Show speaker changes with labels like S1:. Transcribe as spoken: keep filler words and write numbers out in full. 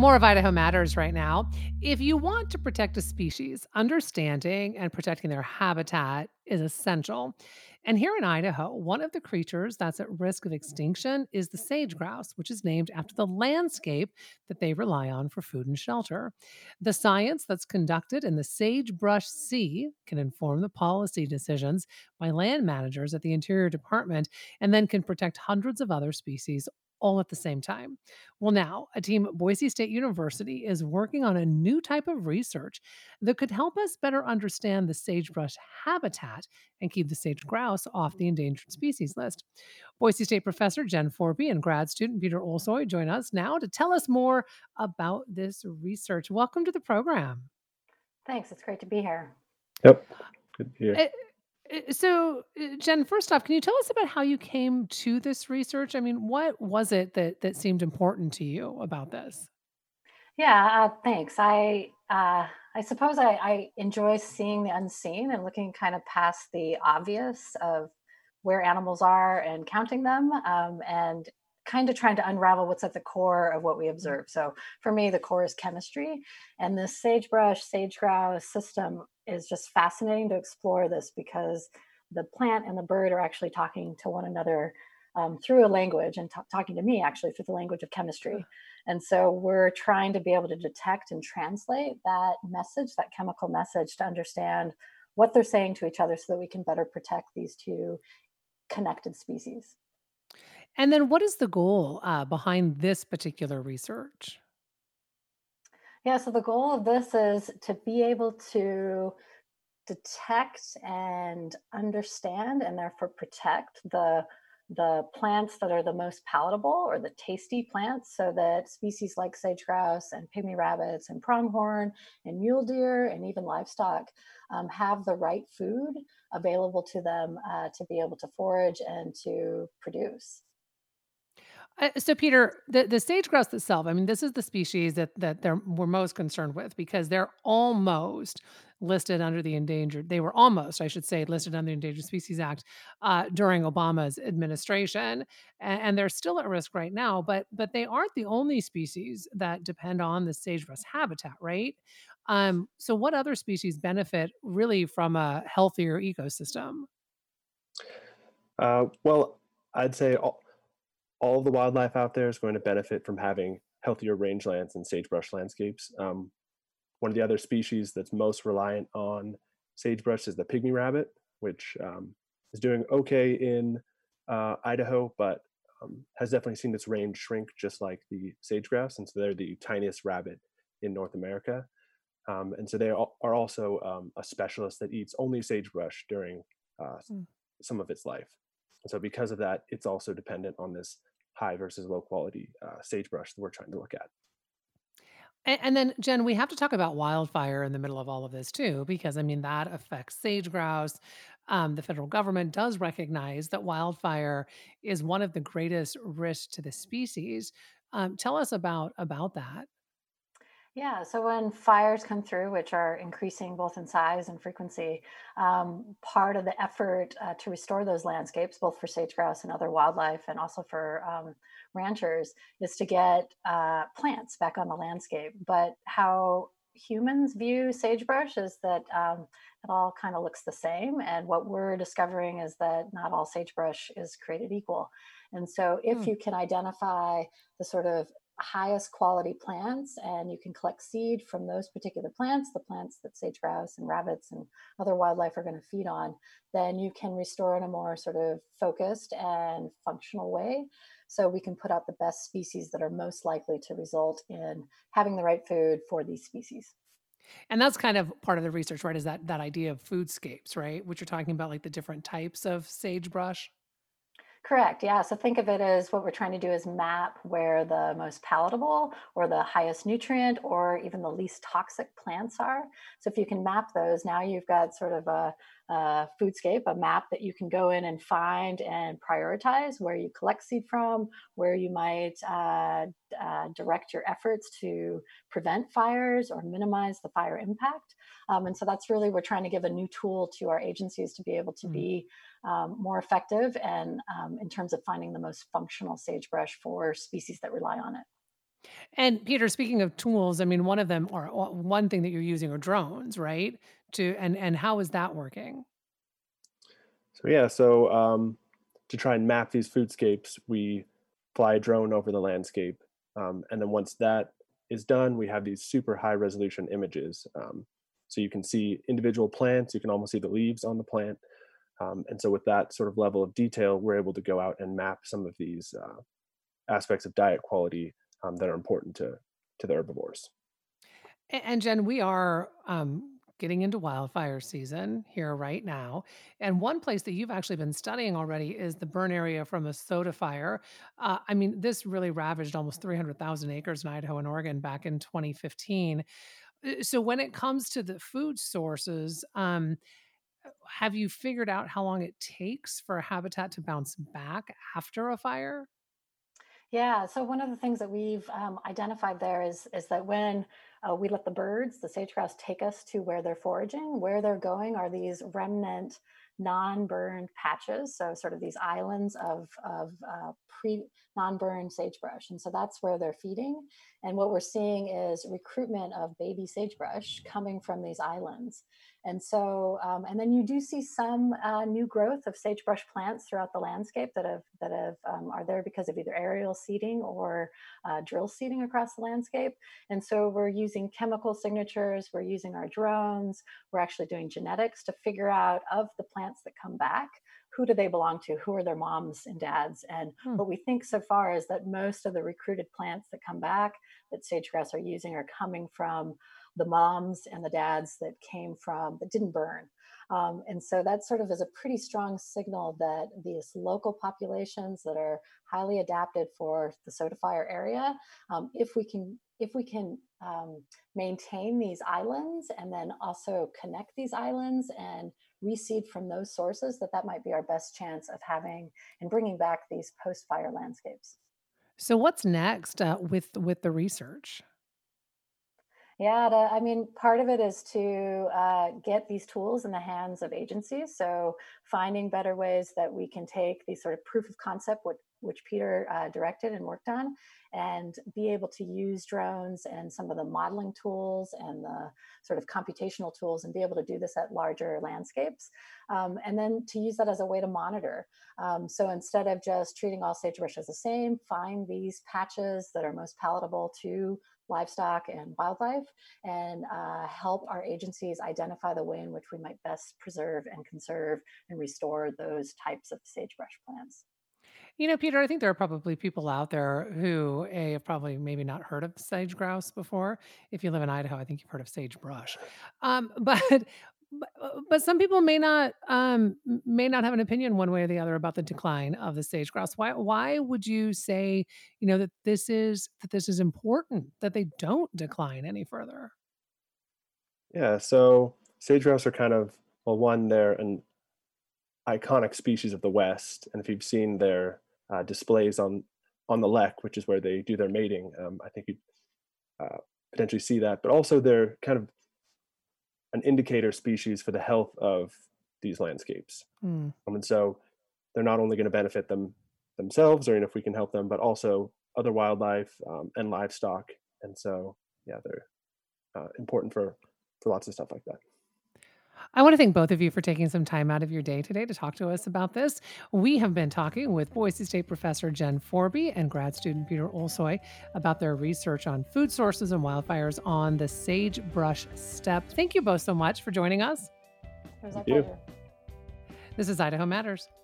S1: More of Idaho Matters right now. If you want to protect a species, understanding and protecting their habitat is essential. And here in Idaho, one of the creatures that's at risk of extinction is the sage grouse, which is named after the landscape that they rely on for food and shelter. The science that's conducted in the sagebrush sea can inform the policy decisions by land managers at the Interior Department and then can protect hundreds of other species all at the same time. Well, now, a team at Boise State University is working on a new type of research that could help us better understand the sagebrush habitat and keep the sage grouse off the endangered species list. Boise State professor Jen Forby and grad student Peter Olsoy join us now to tell us more about this research. Welcome to the program.
S2: Thanks. It's great to be here.
S3: Yep. Good to hear.
S1: Uh, uh, So, uh, Jen, first off, can you tell us about how you came to this research? I mean, what was it that that seemed important to you about this?
S2: Yeah, uh, thanks. I uh, I suppose I, I enjoy seeing the unseen and looking kind of past the obvious of where animals are and counting them, um, and kind of trying to unravel what's at the core of what we observe. So for me, the core is chemistry, and this sagebrush, sage grouse system is just fascinating to explore this because the plant and the bird are actually talking to one another um, through a language and ta- talking to me actually through the language of chemistry. And so we're trying to be able to detect and translate that message, that chemical message, to understand what they're saying to each other so that we can better protect these two connected species.
S1: And then what is the goal, uh, behind this particular research?
S2: Yeah, so the goal of this is to be able to detect and understand and therefore protect the the plants that are the most palatable or the tasty plants so that species like sage grouse and pygmy rabbits and pronghorn and mule deer and even livestock um, have the right food available to them uh, to be able to forage and to produce.
S1: Uh, so, Peter, the the sage grouse itself, I mean, this is the species that that they're we're most concerned with because they're almost listed under the endangered. They were almost, I should say, listed under the Endangered Species Act uh, during Obama's administration, a- and they're still at risk right now. But but they aren't the only species that depend on the sagebrush habitat, right? Um, so, what other species benefit really from a healthier ecosystem?
S3: Uh, well, I'd say all, all the wildlife out there is going to benefit from having healthier rangelands and sagebrush landscapes. Um, one of the other species that's most reliant on sagebrush is the pygmy rabbit, which um, is doing okay in uh, Idaho, but um, has definitely seen its range shrink just like the sage grouse. And so they're the tiniest rabbit in North America. Um, and so they al- are also um, a specialist that eats only sagebrush during uh, some of its life. And so because of that, it's also dependent on this high versus low quality uh, sagebrush that we're trying to look at.
S1: And, and then, Jen, we have to talk about wildfire in the middle of all of this too, because I mean that affects sage grouse. Um, the federal government does recognize that wildfire is one of the greatest risks to the species. Um, tell us about about that.
S2: Yeah, so when fires come through, which are increasing both in size and frequency, um, part of the effort uh, to restore those landscapes, both for sage grouse and other wildlife, and also for um, ranchers, is to get uh, plants back on the landscape. But how humans view sagebrush is that um, it all kind of looks the same. And what we're discovering is that not all sagebrush is created equal. And so, if
S1: Hmm.
S2: you can identify the sort of highest quality plants and you can collect seed from those particular plants, the plants that sage grouse and rabbits and other wildlife are going to feed on, then you can restore in a more sort of focused and functional way. So we can put out the best species that are most likely to result in having the right food for these species.
S1: And that's kind of part of the research, right? Is that that idea of foodscapes, right? Which you're talking about, like the different types of sagebrush.
S2: Correct. Yeah. So think of it as what we're trying to do is map where the most palatable or the highest nutrient or even the least toxic plants are. So if you can map those, now you've got sort of a, a foodscape, a map that you can go in and find and prioritize where you collect seed from, where you might uh, uh, direct your efforts to prevent fires or minimize the fire impact. Um, and so that's really, we're trying to give a new tool to our agencies to be able to
S1: Mm.
S2: be um, more effective and um, in terms of finding the most functional sagebrush for species that rely on it.
S1: And Peter, speaking of tools, I mean, one of them or o one thing that you're using are drones, right? To and and how is that working?
S3: So yeah, so um, to try and map these foodscapes, we fly a drone over the landscape, um, and then once that is done, we have these super high resolution images. Um, so you can see individual plants, you can almost see the leaves on the plant, um, and so with that sort of level of detail, we're able to go out and map some of these uh, aspects of diet quality um, that are important to to the herbivores.
S1: A- And Jen, we are um, getting into wildfire season here right now. And one place that you've actually been studying already is the burn area from a soda fire. Uh, I mean, this really ravaged almost three hundred thousand acres in Idaho and Oregon back in twenty fifteen. Uh, So, when it comes to the food sources, um, have you figured out how long it takes for a habitat to bounce back after a fire?
S2: Yeah, so one of the things that we've um, identified there is is that when uh, we let the birds, the sage grouse, take us to where they're foraging, where they're going are these remnant non-burned patches, so sort of these islands of of uh, pre non-burned sagebrush, and so that's where they're feeding. And what we're seeing is recruitment of baby sagebrush coming from these islands. And so, um, and then you do see some uh, new growth of sagebrush plants throughout the landscape that have that have um, are there because of either aerial seeding or uh, drill seeding across the landscape. And so we're using chemical signatures, we're using our drones, we're actually doing genetics to figure out of the plants that come back, who do they belong to, who are their moms and dads. And
S1: Hmm.
S2: what we think so far is that most of the recruited plants that come back that sagegrass are using are coming from the moms and the dads that came from that didn't burn. Um, and so that sort of is a pretty strong signal that these local populations that are highly adapted for the soda fire area, um, if we can if we can um, maintain these islands and then also connect these islands and reseed from those sources, that that might be our best chance of having and bringing back these post fire landscapes.
S1: So, what's next uh, with with the research?
S2: Yeah, to, I mean, part of it is to uh, get these tools in the hands of agencies. So finding better ways that we can take these sort of proof of concept, what, which Peter uh, directed and worked on, and be able to use drones and some of the modeling tools and the sort of computational tools and be able to do this at larger landscapes. Um, and then to use that as a way to monitor. Um, so instead of just treating all sagebrush as the same, find these patches that are most palatable to livestock and wildlife and uh, help our agencies identify the way in which we might best preserve and conserve and restore those types of sagebrush plants.
S1: You know, Peter, I think there are probably people out there who A, have probably maybe not heard of sage grouse before. If you live in Idaho, I think you've heard of sagebrush. Um, but but, uh, but some people may not um, m- may not have an opinion one way or the other about the decline of the sage grouse. Why why would you say, you know, that this is that this is important that they don't decline any further?
S3: Yeah, so sage grouse are kind of, well, one, they're an iconic species of the West, and if you've seen their uh, displays on on the Lek, which is where they do their mating, um, I think you'd uh, potentially see that. But also, they're kind of an indicator species for the health of these landscapes,
S1: Hmm.
S3: um, and so they're not only going to benefit them themselves, or you know, if we can help them, but also other wildlife um, and livestock. And so, yeah, they're uh, important for for lots of stuff like that.
S1: I want to thank both of you for taking some time out of your day today to talk to us about this. We have been talking with Boise State professor Jen Forby and grad student Peter Olsoy about their research on food sources and wildfires on the sagebrush steppe. Thank you both so much for joining us.
S2: It was our
S3: Thank you.
S2: pleasure.
S1: This is Idaho Matters.